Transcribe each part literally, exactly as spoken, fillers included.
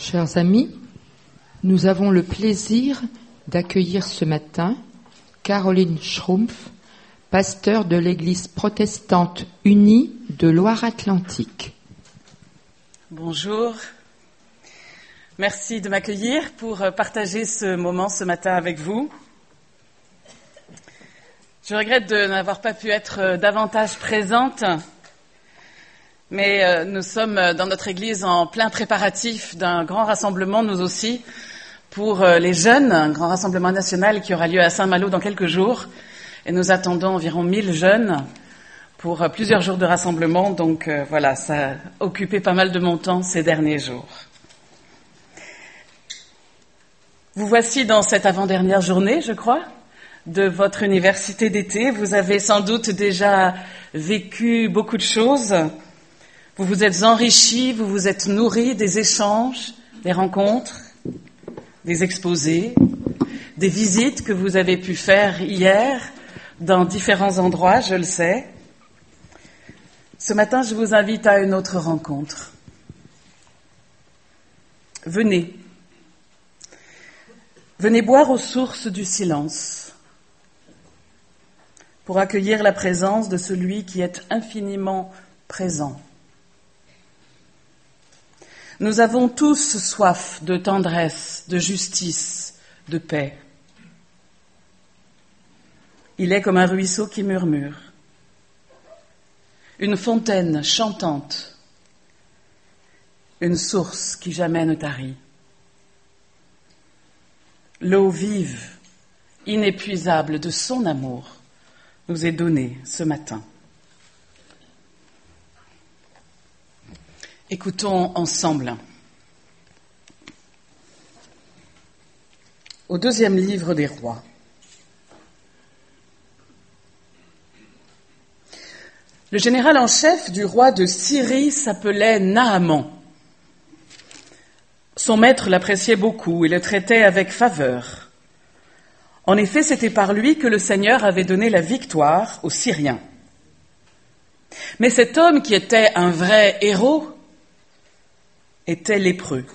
Chers amis, nous avons le plaisir d'accueillir ce matin Caroline Schrumpf, pasteur de l'Église protestante unie de Loire-Atlantique. Bonjour, merci de m'accueillir pour partager ce moment ce matin avec vous. Je regrette de n'avoir pas pu être davantage présente, mais nous sommes dans notre Église en plein préparatif d'un grand rassemblement, nous aussi, pour les jeunes, un grand rassemblement national qui aura lieu à Saint-Malo dans quelques jours. Et nous attendons environ mille jeunes pour plusieurs jours de rassemblement. Donc euh, voilà, ça a occupé pas mal de mon temps ces derniers jours. Vous voici dans cette avant-dernière journée, je crois, de votre université d'été. Vous avez sans doute déjà vécu beaucoup de choses. Vous vous êtes enrichis, vous vous êtes nourris des échanges, des rencontres, des exposés, des visites que vous avez pu faire hier dans différents endroits, je le sais. Ce matin, je vous invite à une autre rencontre. Venez. Venez boire aux sources du silence pour accueillir la présence de celui qui est infiniment présent. Nous avons tous soif de tendresse, de justice, de paix. Il est comme un ruisseau qui murmure, une fontaine chantante, une source qui jamais ne tarit. L'eau vive, inépuisable de son amour nous est donnée ce matin. Écoutons ensemble. Au deuxième livre des rois. Le général en chef du roi de Syrie s'appelait Naaman. Son maître l'appréciait beaucoup et le traitait avec faveur. En effet, c'était par lui que le Seigneur avait donné la victoire aux Syriens. Mais cet homme qui était un vrai héros était lépreux.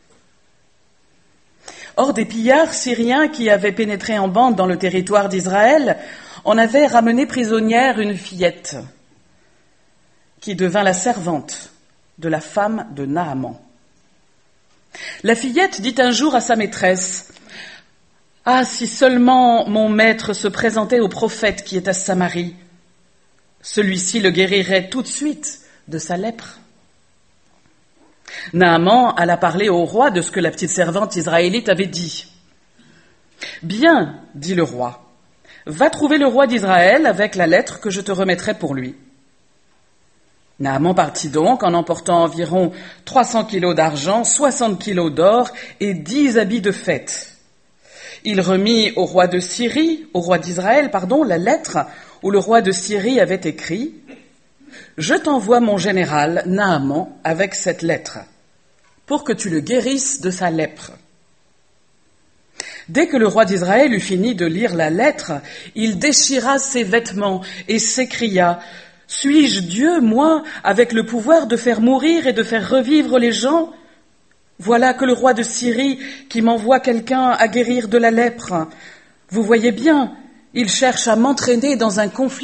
Or, des pillards syriens qui avaient pénétré en bande dans le territoire d'Israël en avaient ramené prisonnière une fillette qui devint la servante de la femme de Naaman. La fillette dit un jour à sa maîtresse : « Ah, si seulement mon maître se présentait au prophète qui est à Samarie, celui-ci le guérirait tout de suite de sa lèpre. » Naaman alla parler au roi de ce que la petite servante israélite avait dit. « Bien, dit le roi, va trouver le roi d'Israël avec la lettre que je te remettrai pour lui. » Naaman partit donc en emportant environ trois cents kilos d'argent, soixante kilos d'or et dix habits de fête. Il remit au roi de Syrie, au roi d'Israël, pardon, la lettre où le roi de Syrie avait écrit « Je t'envoie mon général Naaman avec cette lettre, pour que tu le guérisses de sa lèpre. » Dès que le roi d'Israël eut fini de lire la lettre, il déchira ses vêtements et s'écria « Suis-je Dieu, moi, avec le pouvoir de faire mourir et de faire revivre les gens ? Voilà que le roi de Syrie qui m'envoie quelqu'un à guérir de la lèpre. Vous voyez bien, il cherche à m'entraîner dans un conflit. »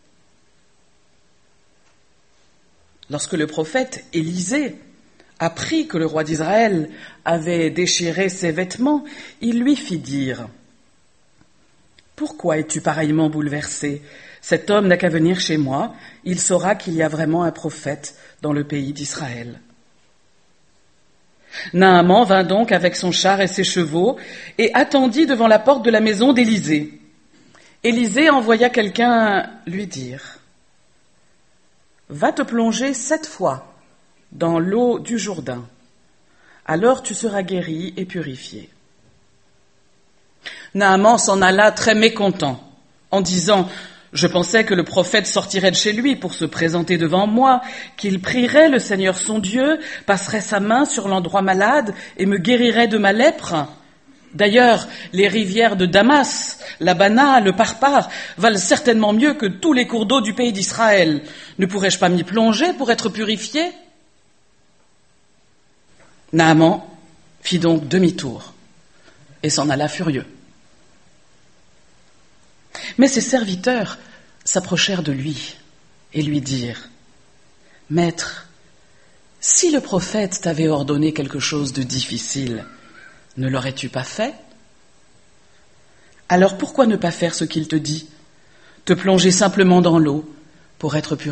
Lorsque le prophète Élisée apprit que le roi d'Israël avait déchiré ses vêtements, il lui fit dire « Pourquoi es-tu pareillement bouleversé ? Cet homme n'a qu'à venir chez moi, il saura qu'il y a vraiment un prophète dans le pays d'Israël. » Naaman vint donc avec son char et ses chevaux et attendit devant la porte de la maison d'Élisée. Élisée envoya quelqu'un lui dire « Va te plonger sept fois dans l'eau du Jourdain, alors tu seras guéri et purifié. » Naaman s'en alla très mécontent, en disant « Je pensais que le prophète sortirait de chez lui pour se présenter devant moi, qu'il prierait le Seigneur son Dieu, passerait sa main sur l'endroit malade et me guérirait de ma lèpre. D'ailleurs, les rivières de Damas, l'Abana, le Parpar valent certainement mieux que tous les cours d'eau du pays d'Israël. Ne pourrais-je pas m'y plonger pour être purifié ? » Naaman fit donc demi-tour et s'en alla furieux. Mais ses serviteurs s'approchèrent de lui et lui dirent : « Maître, si le prophète t'avait ordonné quelque chose de difficile, ne l'aurais-tu pas fait ? Alors pourquoi ne pas faire ce qu'il te dit, te plonger simplement dans l'eau pour être purifié ? »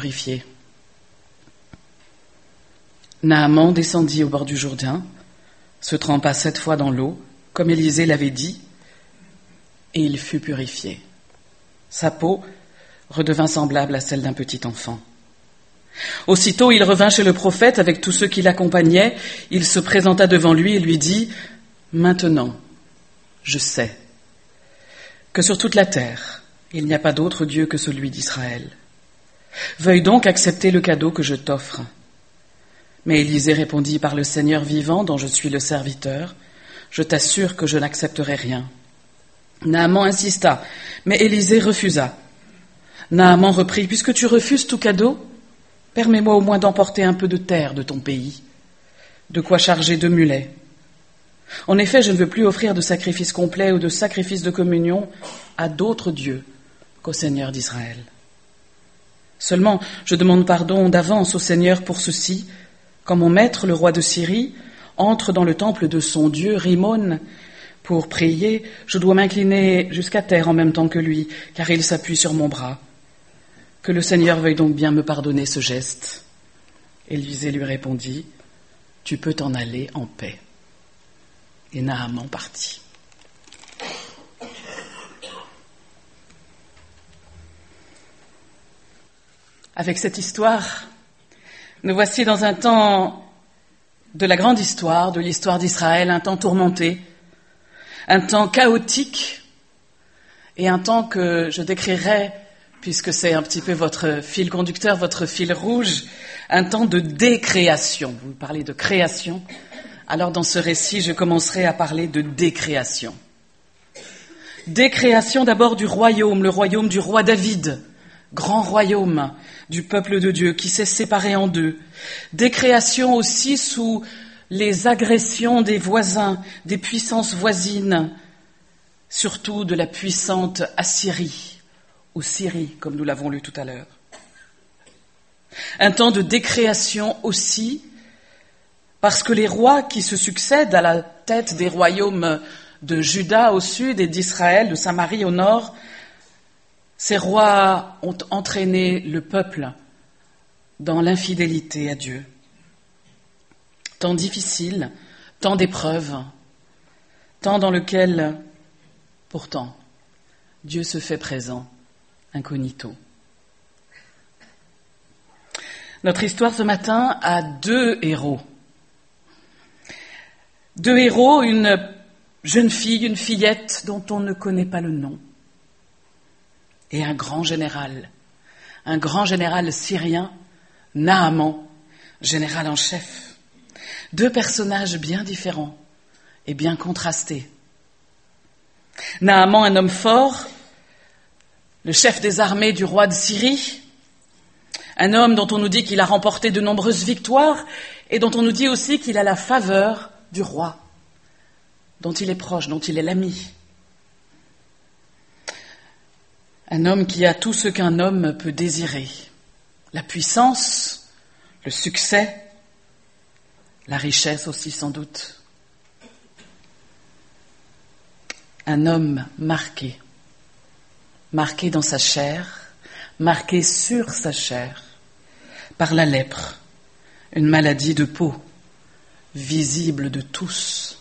Naaman descendit au bord du Jourdain, se trempa sept fois dans l'eau, comme Élisée l'avait dit, et il fut purifié. Sa peau redevint semblable à celle d'un petit enfant. Aussitôt, il revint chez le prophète avec tous ceux qui l'accompagnaient. Il se présenta devant lui et lui dit : « Maintenant, je sais que sur toute la terre, il n'y a pas d'autre Dieu que celui d'Israël. Veuille donc accepter le cadeau que je t'offre. » Mais Élisée répondit : « Par le Seigneur vivant, dont je suis le serviteur, je t'assure que je n'accepterai rien. » Naaman insista, mais Élisée refusa. Naaman reprit : « Puisque tu refuses tout cadeau, permets-moi au moins d'emporter un peu de terre de ton pays, de quoi charger deux mulets. En effet, je ne veux plus offrir de sacrifice complet ou de sacrifice de communion à d'autres dieux qu'au Seigneur d'Israël. Seulement, je demande pardon d'avance au Seigneur pour ceci, quand mon maître, le roi de Syrie, entre dans le temple de son dieu Rimon pour prier, je dois m'incliner jusqu'à terre en même temps que lui, car il s'appuie sur mon bras. Que le Seigneur veuille donc bien me pardonner ce geste. » Élisée lui répondit : « Tu peux t'en aller en paix. » Et Naaman partit. Avec cette histoire, nous voici dans un temps de la grande histoire, de l'histoire d'Israël, un temps tourmenté, un temps chaotique et un temps que je décrirai, puisque c'est un petit peu votre fil conducteur, votre fil rouge, un temps de décréation. Vous parlez de création, alors dans ce récit, je commencerai à parler de décréation. Décréation d'abord du royaume, le royaume du roi David, grand royaume du peuple de Dieu qui s'est séparé en deux. Décréation aussi sous les agressions des voisins, des puissances voisines, surtout de la puissante Assyrie, ou Syrie, comme nous l'avons lu tout à l'heure. Un temps de décréation aussi, parce que les rois qui se succèdent à la tête des royaumes de Juda au sud et d'Israël, de Samarie au nord, ces rois ont entraîné le peuple dans l'infidélité à Dieu. Temps difficile, temps d'épreuves, temps dans lequel, pourtant, Dieu se fait présent, incognito. Notre histoire ce matin a deux héros. Deux héros, une jeune fille, une fillette dont on ne connaît pas le nom, et un grand général, un grand général syrien, Naaman, général en chef. Deux personnages bien différents et bien contrastés. Naaman, un homme fort, le chef des armées du roi de Syrie, un homme dont on nous dit qu'il a remporté de nombreuses victoires et dont on nous dit aussi qu'il a la faveur du roi, dont il est proche, dont il est l'ami. Un homme qui a tout ce qu'un homme peut désirer, la puissance, le succès, la richesse aussi sans doute. Un homme marqué, marqué dans sa chair, marqué sur sa chair par la lèpre, une maladie de peau, visible de tous.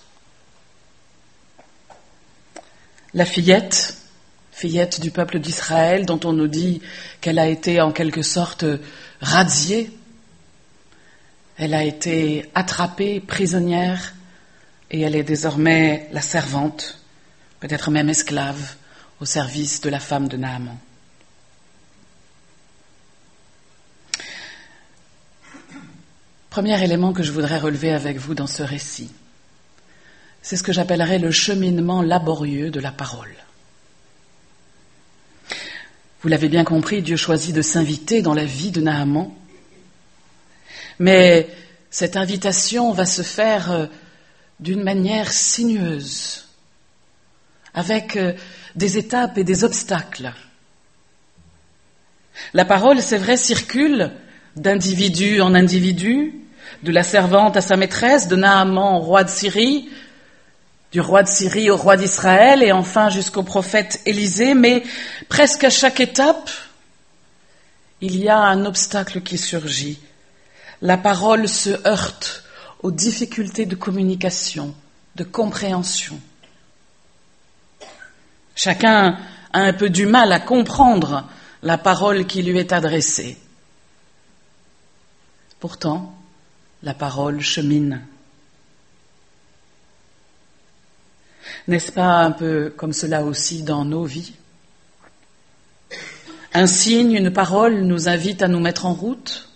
La fillette, fillette du peuple d'Israël, dont on nous dit qu'elle a été en quelque sorte razziée, elle a été attrapée, prisonnière, et elle est désormais la servante, peut-être même esclave, au service de la femme de Naaman. Premier élément que je voudrais relever avec vous dans ce récit, c'est ce que j'appellerais le cheminement laborieux de la parole. Vous l'avez bien compris, Dieu choisit de s'inviter dans la vie de Naaman, mais cette invitation va se faire euh, d'une manière sinueuse, avec euh, des étapes et des obstacles. La parole, c'est vrai, circule d'individu en individu, de la servante à sa maîtresse, de Naaman au roi de Syrie, du roi de Syrie au roi d'Israël, et enfin jusqu'au prophète Élisée, mais presque à chaque étape, il y a un obstacle qui surgit. La parole se heurte aux difficultés de communication, de compréhension. Chacun a un peu du mal à comprendre la parole qui lui est adressée. Pourtant, la parole chemine. N'est-ce pas un peu comme cela aussi dans nos vies ? Un signe, une parole nous invite à nous mettre en route,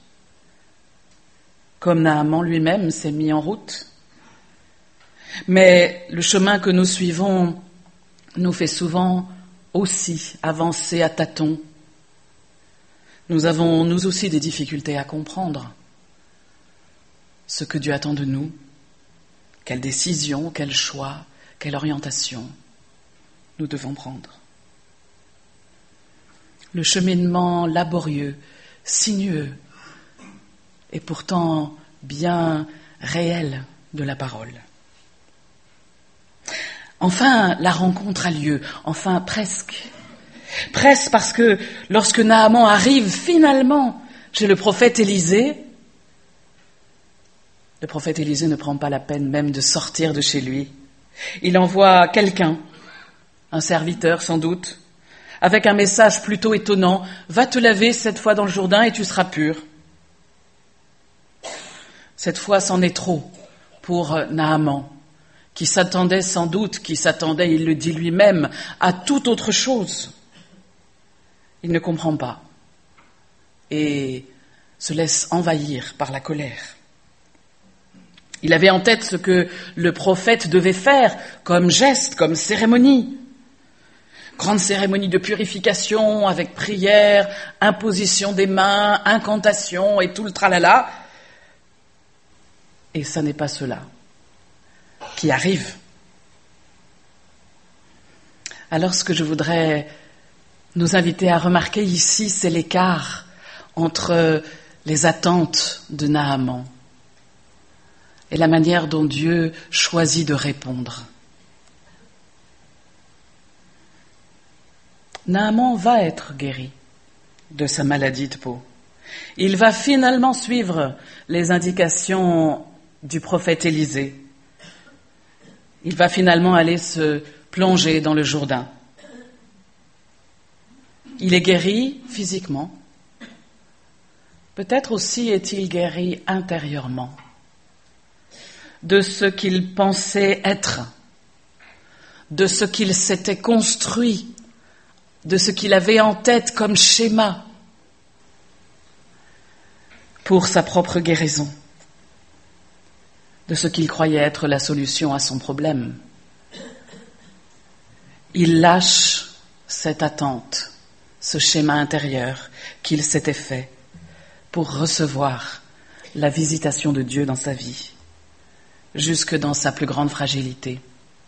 comme Naaman lui-même s'est mis en route. Mais le chemin que nous suivons nous fait souvent aussi avancer à tâtons. Nous avons, nous aussi, des difficultés à comprendre ce que Dieu attend de nous, quelle décision, quel choix, quelle orientation nous devons prendre. Le cheminement laborieux, sinueux, et pourtant bien réel de la parole. Enfin, la rencontre a lieu, enfin presque. Presque parce que lorsque Naaman arrive finalement chez le prophète Élisée, le prophète Élisée ne prend pas la peine même de sortir de chez lui. Il envoie quelqu'un, un serviteur sans doute, avec un message plutôt étonnant, « Va te laver cette fois dans le Jourdain et tu seras pur ». Cette fois, c'en est trop pour Naaman, qui s'attendait sans doute, qui s'attendait, il le dit lui-même, à toute autre chose. Il ne comprend pas et se laisse envahir par la colère. Il avait en tête ce que le prophète devait faire comme geste, comme cérémonie. Grande cérémonie de purification avec prière, imposition des mains, incantation et tout le tralala. Et ça n'est pas cela qui arrive. Alors ce que je voudrais nous inviter à remarquer ici, c'est l'écart entre les attentes de Naaman et la manière dont Dieu choisit de répondre. Naaman va être guéri de sa maladie de peau. Il va finalement suivre les indications du prophète Élisée. Il va finalement aller se plonger dans le Jourdain. Il est guéri physiquement. Peut-être aussi est-il guéri intérieurement de ce qu'il pensait être, de ce qu'il s'était construit, de ce qu'il avait en tête comme schéma pour sa propre guérison, de ce qu'il croyait être la solution à son problème. Il lâche cette attente, ce schéma intérieur qu'il s'était fait pour recevoir la visitation de Dieu dans sa vie, jusque dans sa plus grande fragilité.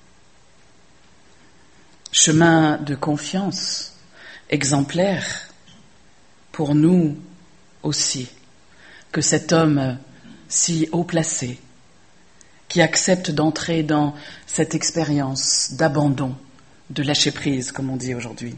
Chemin de confiance exemplaire pour nous aussi, que cet homme si haut placé, qui accepte d'entrer dans cette expérience d'abandon, de lâcher prise, comme on dit aujourd'hui.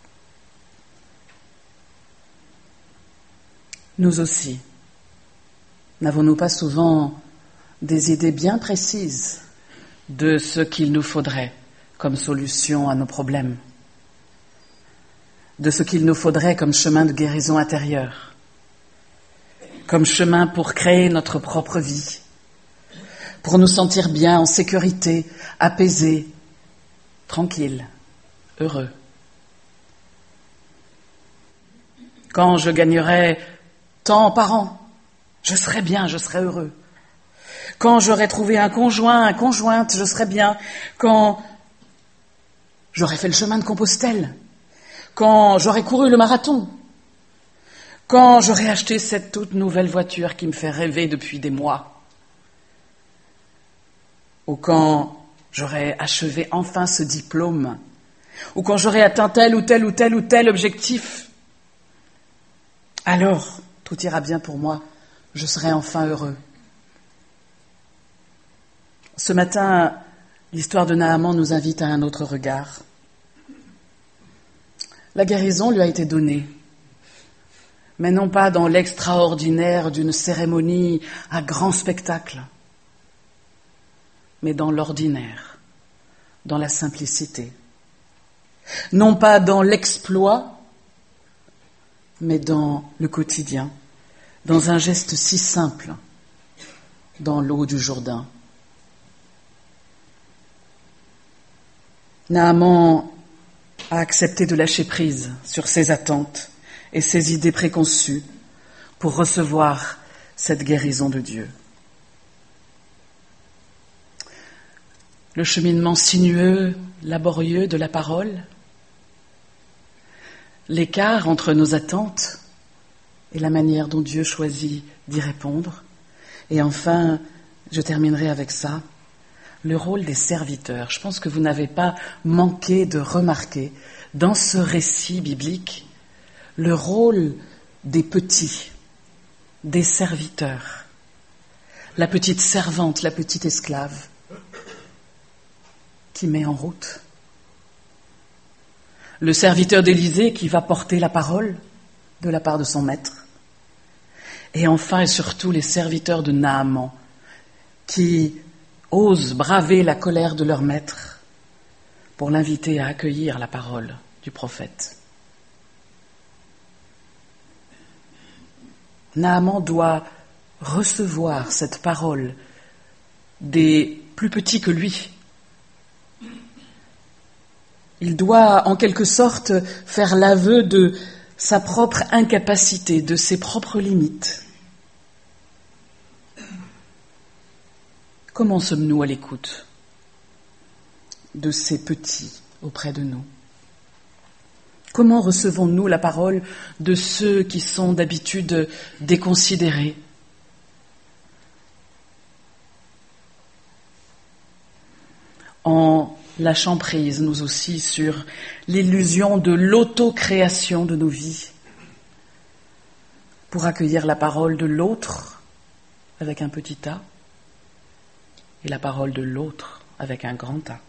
Nous aussi, n'avons-nous pas souvent des idées bien précises de ce qu'il nous faudrait comme solution à nos problèmes, de ce qu'il nous faudrait comme chemin de guérison intérieure, comme chemin pour créer notre propre vie, pour nous sentir bien, en sécurité, apaisés, tranquilles, heureux. Quand je gagnerai tant par an, je serai bien, je serai heureux. Quand j'aurai trouvé un conjoint, une conjointe, je serai bien. Quand j'aurai fait le chemin de Compostelle, quand j'aurai couru le marathon, quand j'aurai acheté cette toute nouvelle voiture qui me fait rêver depuis des mois, ou quand j'aurai achevé enfin ce diplôme, ou quand j'aurai atteint tel ou tel ou tel ou tel objectif, alors tout ira bien pour moi, je serai enfin heureux. Ce matin, l'histoire de Naaman nous invite à un autre regard. La guérison lui a été donnée, mais non pas dans l'extraordinaire d'une cérémonie à grand spectacle, mais dans l'ordinaire, dans la simplicité. Non pas dans l'exploit, mais dans le quotidien, dans un geste si simple, dans l'eau du Jourdain. Naaman a accepté de lâcher prise sur ses attentes et ses idées préconçues pour recevoir cette guérison de Dieu. Le cheminement sinueux, laborieux de la parole, l'écart entre nos attentes et la manière dont Dieu choisit d'y répondre. Et enfin, je terminerai avec ça, le rôle des serviteurs. Je pense que vous n'avez pas manqué de remarquer dans ce récit biblique le rôle des petits, des serviteurs, la petite servante, la petite esclave qui met en route, le serviteur d'Élisée qui va porter la parole de la part de son maître, et enfin et surtout les serviteurs de Naaman qui osent braver la colère de leur maître pour l'inviter à accueillir la parole du prophète. Naaman doit recevoir cette parole des plus petits que lui. Il doit, en quelque sorte, faire l'aveu de sa propre incapacité, de ses propres limites. Comment sommes-nous à l'écoute de ces petits auprès de nous? Comment recevons-nous la parole de ceux qui sont d'habitude déconsidérés? En lâchant prise, nous aussi, sur l'illusion de l'autocréation de nos vies, pour accueillir la parole de l'autre avec un petit A et la parole de l'autre avec un grand A.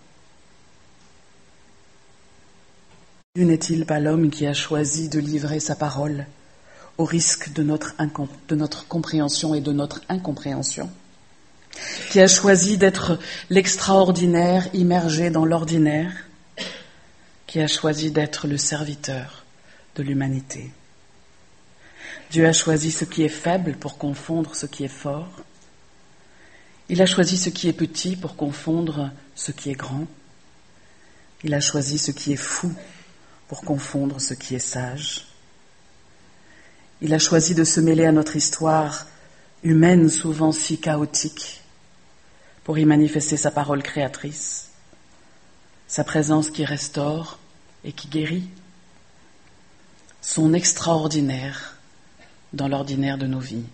Dieu n'est-il pas l'homme qui a choisi de livrer sa parole au risque de notre, incom- de notre compréhension et de notre incompréhension, qui a choisi d'être l'extraordinaire immergé dans l'ordinaire, qui a choisi d'être le serviteur de l'humanité. Dieu a choisi ce qui est faible pour confondre ce qui est fort. Il a choisi ce qui est petit pour confondre ce qui est grand. Il a choisi ce qui est fou pour confondre ce qui est sage. Il a choisi de se mêler à notre histoire humaine, souvent si chaotique, pour y manifester sa parole créatrice, sa présence qui restaure et qui guérit, son extraordinaire dans l'ordinaire de nos vies.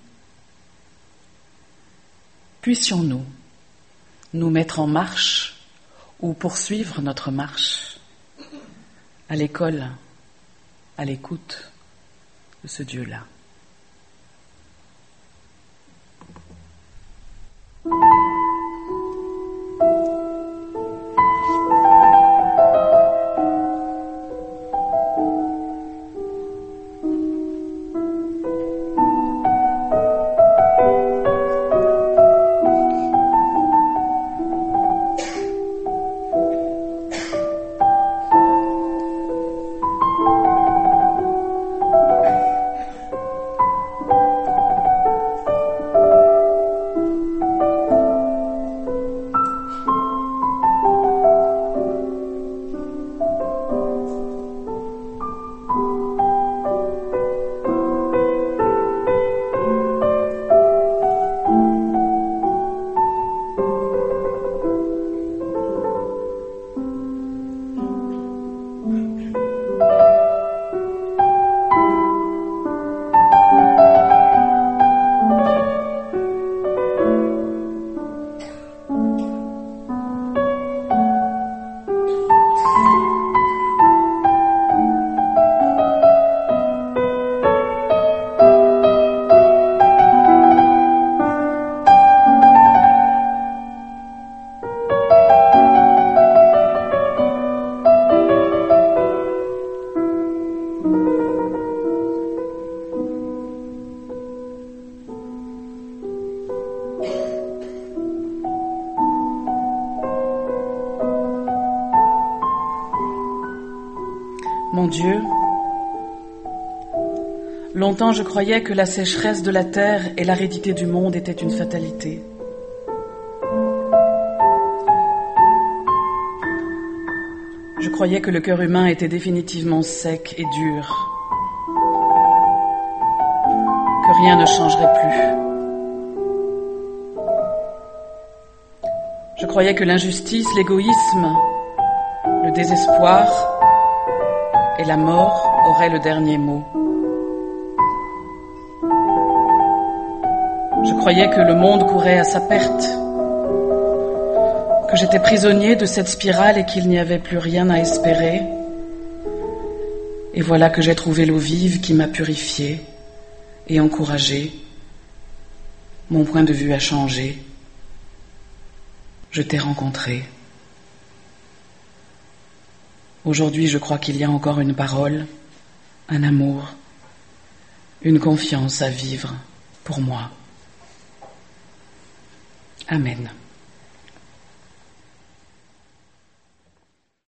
Puissions-nous nous mettre en marche ou poursuivre notre marche à l'école, à l'écoute de ce Dieu-là. Mon Dieu, longtemps je croyais que la sécheresse de la terre et l'aridité du monde étaient une fatalité. Je croyais que le cœur humain était définitivement sec et dur, que rien ne changerait plus. Je croyais que l'injustice, l'égoïsme, le désespoir et la mort auraient le dernier mot. Je croyais que le monde courait à sa perte, que j'étais prisonnier de cette spirale et qu'il n'y avait plus rien à espérer. Et voilà que j'ai trouvé l'eau vive qui m'a purifié et encouragé. Mon point de vue a changé. Je t'ai rencontré. Aujourd'hui, je crois qu'il y a encore une parole, un amour, une confiance à vivre pour moi. Amen.